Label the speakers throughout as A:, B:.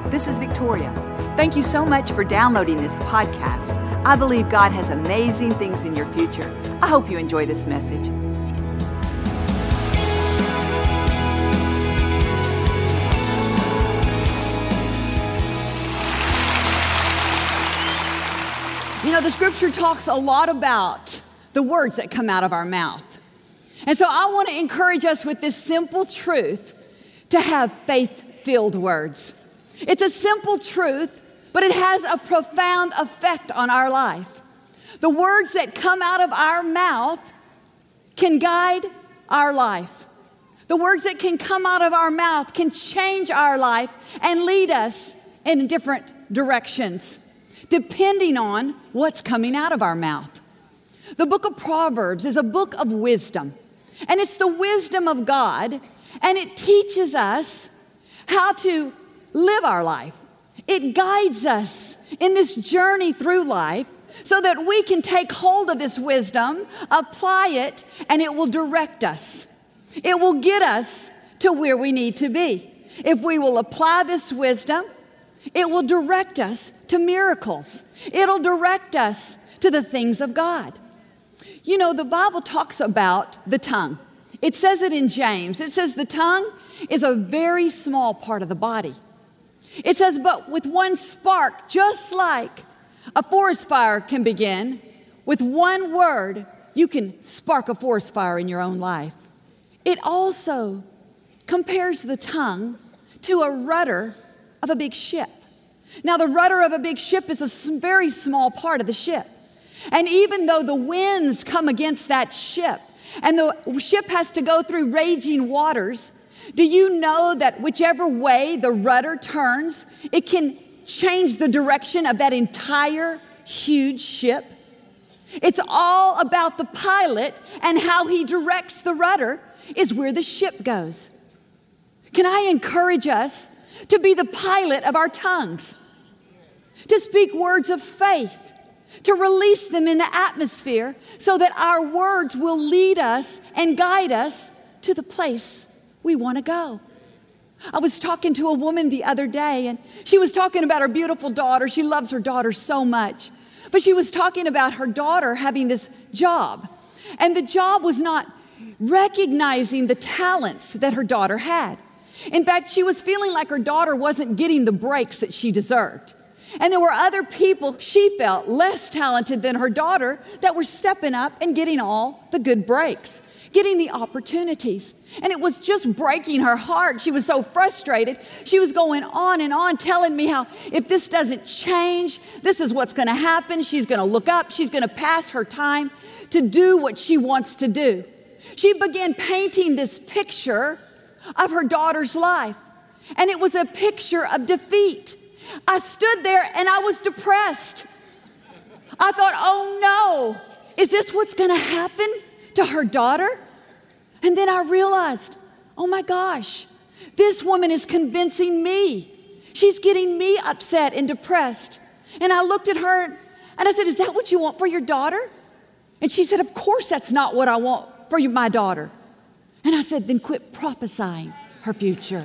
A: this is Victoria. Thank you so much for downloading this podcast. I believe God has amazing things in your future. I hope you enjoy this message. You know, the scripture talks a lot about the words that come out of our mouth. And so I want to encourage us with this simple truth to have faith-filled words. It's a simple truth, but it has a profound effect on our life. The words that come out of our mouth can guide our life. The words that can come out of our mouth can change our life and lead us in different directions, depending on what's coming out of our mouth. The book of Proverbs is a book of wisdom, and it's the wisdom of God, and it teaches us how to live our life. It guides us in this journey through life so that we can take hold of this wisdom, apply it, and it will direct us. It will get us to where we need to be. If we will apply this wisdom, it will direct us to miracles. It'll direct us to the things of God. You know, the Bible talks about the tongue. It says it in James. It says the tongue is a very small part of the body. It says, but with one spark, just like a forest fire can begin, with one word, you can spark a forest fire in your own life. It also compares the tongue to a rudder of a big ship. Now, the rudder of a big ship is a very small part of the ship. And even though the winds come against that ship and the ship has to go through raging waters, do you know that whichever way the rudder turns, it can change the direction of that entire huge ship? It's all about the pilot, and how he directs the rudder is where the ship goes. Can I encourage us to be the pilot of our tongues, to speak words of faith, to release them in the atmosphere so that our words will lead us and guide us to the place we want to go. I was talking to a woman the other day, and she was talking about her beautiful daughter. She loves her daughter so much. But she was talking about her daughter having this job, and the job was not recognizing the talents that her daughter had. In fact, she was feeling like her daughter wasn't getting the breaks that she deserved. And there were other people she felt less talented than her daughter that were stepping up and getting all the good breaks, getting the opportunities. And it was just breaking her heart. She was so frustrated. She was going on and on telling me how if this doesn't change, this is what's going to happen. She's going to look up. She's going to pass her time to do what she wants to do. She began painting this picture of her daughter's life. And it was a picture of defeat. I stood there and I was depressed. I thought, oh no, is this what's going to happen to her daughter? And then I realized, oh my gosh, this woman is convincing me. She's getting me upset and depressed. And I looked at her and I said, is that what you want for your daughter? And she said, of course that's not what I want for my daughter. And I said, then quit prophesying her future.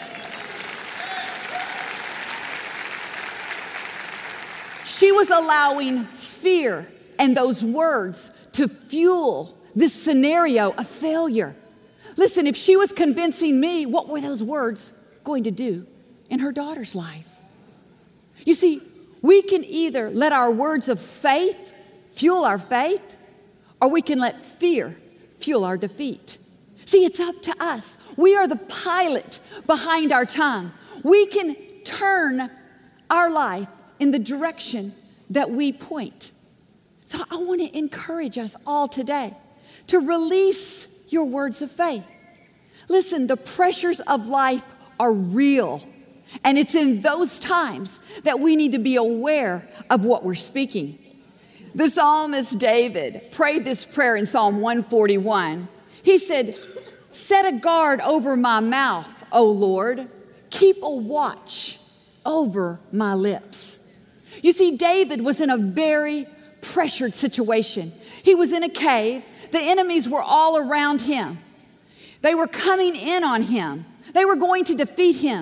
A: She was allowing fear and those words to fuel this scenario of failure. Listen, if she was convincing me, what were those words going to do in her daughter's life? You see, we can either let our words of faith fuel our faith, or we can let fear fuel our defeat. See, it's up to us. We are the pilot behind our tongue. We can turn our life in the direction that we point. So I want to encourage us all today to release your words of faith. Listen, the pressures of life are real, and it's in those times that we need to be aware of what we're speaking. The psalmist David prayed this prayer in Psalm 141. He said, set a guard over my mouth, O Lord. Keep a watch over my lips. You see, David was in a very pressured situation. He was in a cave. The enemies were all around him. They were coming in on him. They were going to defeat him.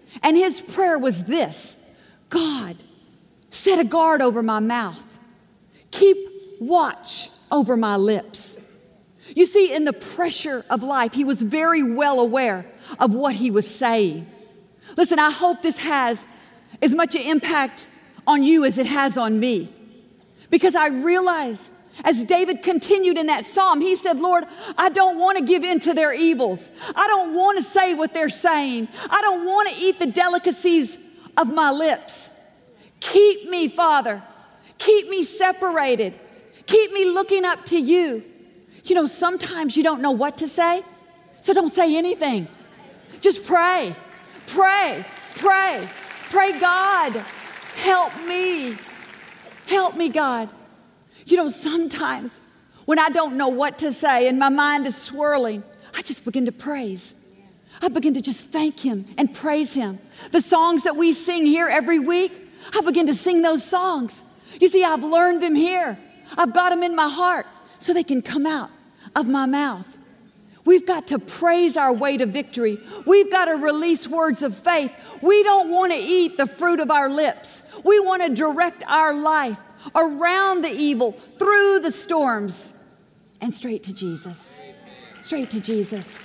A: And his prayer was this: God, set a guard over my mouth. Keep watch over my lips. You see, in the pressure of life, he was very well aware of what he was saying. Listen, I hope this has as much an impact on you as it has on me. Because I realize, as David continued in that psalm, he said, Lord, I don't want to give in to their evils. I don't want to say what they're saying. I don't want to eat the delicacies of my lips. Keep me, Father. Keep me separated. Keep me looking up to you. You know, sometimes you don't know what to say, so don't say anything. Just pray, pray, pray, pray, God, help me. Help me, God. You know, sometimes when I don't know what to say and my mind is swirling, I just begin to praise. I begin to just thank him and praise him. The songs that we sing here every week, I begin to sing those songs. You see, I've learned them here. I've got them in my heart so they can come out of my mouth. We've got to praise our way to victory. We've got to release words of faith. We don't want to eat the fruit of our lips. We want to direct our life around the evil, through the storms, and straight to Jesus. Straight to Jesus.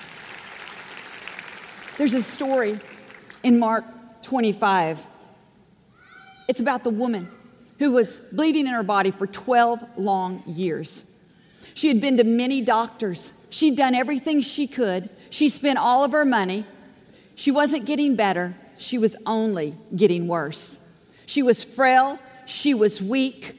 A: There's a story in Mark 25. It's about the woman who was bleeding in her body for 12 long years. She had been to many doctors. She'd done everything she could. She spent all of her money. She wasn't getting better. She was only getting worse. She was frail. She was weak.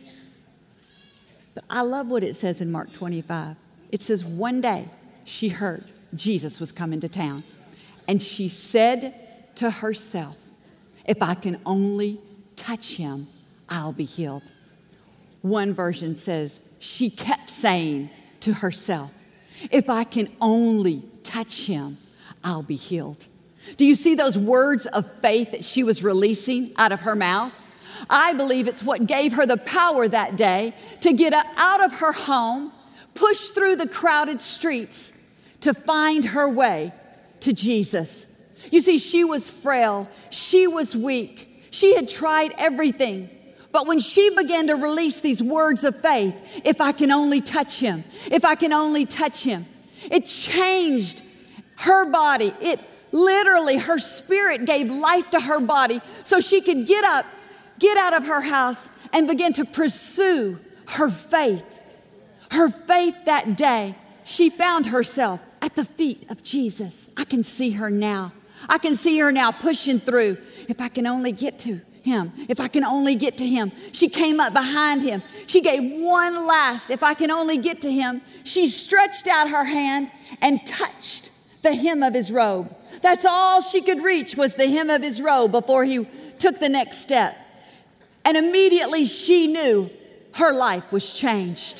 A: But I love what it says in Mark 25. It says, one day she heard Jesus was coming to town. And she said to herself, if I can only touch him, I'll be healed. One version says, she kept saying to herself, if I can only touch him, I'll be healed. Do you see those words of faith that she was releasing out of her mouth? I believe it's what gave her the power that day to get out of her home, push through the crowded streets to find her way to Jesus. You see, she was frail. She was weak. She had tried everything. But when she began to release these words of faith, if I can only touch him, if I can only touch him, it changed her body. It literally, her spirit gave life to her body so she could get up, get out of her house, and begin to pursue her faith. Her faith that day, she found herself at the feet of Jesus. I can see her now. I can see her now pushing through. If I can only get to him, if I can only get to him. She came up behind him. She gave one last, if I can only get to him. She stretched out her hand and touched the hem of his robe. That's all she could reach, was the hem of his robe before he took the next step. And immediately she knew her life was changed.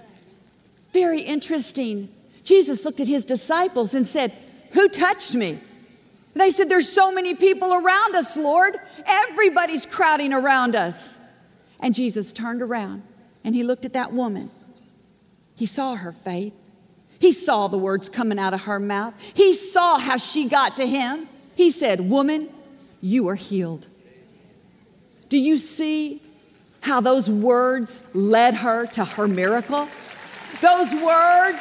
A: Very interesting. Jesus looked at his disciples and said, who touched me? They said, there's so many people around us, Lord. Everybody's crowding around us. And Jesus turned around and he looked at that woman. He saw her faith. He saw the words coming out of her mouth. He saw how she got to him. He said, woman, you are healed. Do you see how those words led her to her miracle? Those words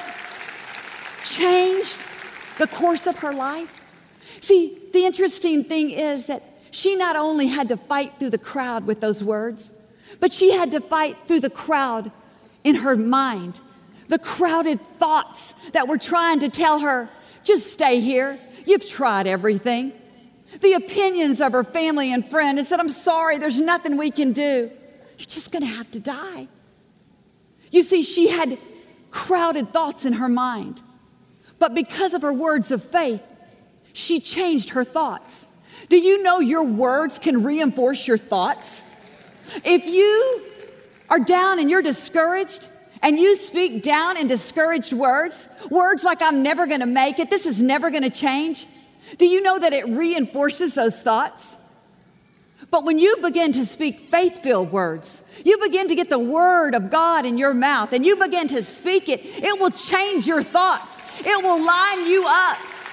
A: changed the course of her life. See, the interesting thing is that she not only had to fight through the crowd with those words, but she had to fight through the crowd in her mind. The crowded thoughts that were trying to tell her, just stay here. You've tried everything. The opinions of her family and friend and said, I'm sorry, there's nothing we can do. You're just going to have to die. You see, she had crowded thoughts in her mind. But because of her words of faith, she changed her thoughts. Do you know your words can reinforce your thoughts? If you are down and you're discouraged and you speak down and discouraged words like I'm never going to make it, this is never going to change, do you know that it reinforces those thoughts? But when you begin to speak faith-filled words, you begin to get the word of God in your mouth and you begin to speak it, it will change your thoughts. It will line you up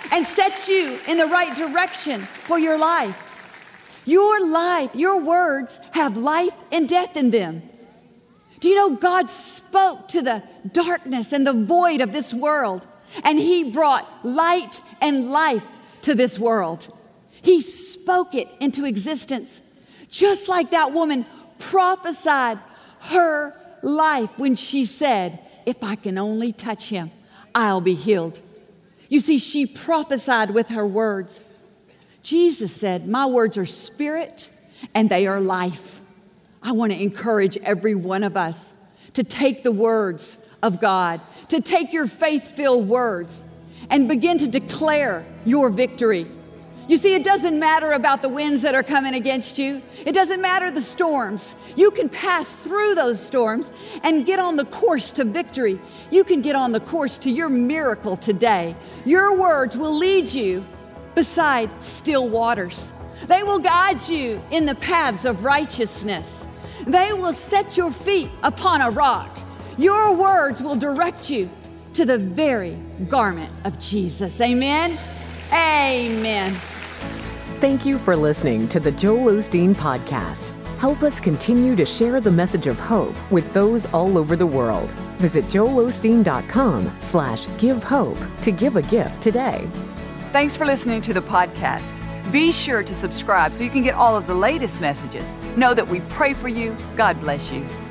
A: and sets you in the right direction for your life. Your life, your words have life and death in them. Do you know God spoke to the darkness and the void of this world, and He brought light and life to this world? He spoke it into existence, just like that woman prophesied her life when she said, if I can only touch Him, I'll be healed. You see, she prophesied with her words. Jesus said, my words are spirit and they are life. I want to encourage every one of us to take the words of God, to take your faith-filled words and begin to declare your victory. You see, it doesn't matter about the winds that are coming against you. It doesn't matter the storms. You can pass through those storms and get on the course to victory. You can get on the course to your miracle today. Your words will lead you beside still waters. They will guide you in the paths of righteousness. They will set your feet upon a rock. Your words will direct you to the very garment of Jesus. Amen. Amen.
B: Thank you for listening to the Joel Osteen Podcast. Help us continue to share the message of hope with those all over the world. Visit joelosteen.com/give hope to give a gift today.
C: Thanks for listening to the podcast. Be sure to subscribe so you can get all of the latest messages. Know that we pray for you. God bless you.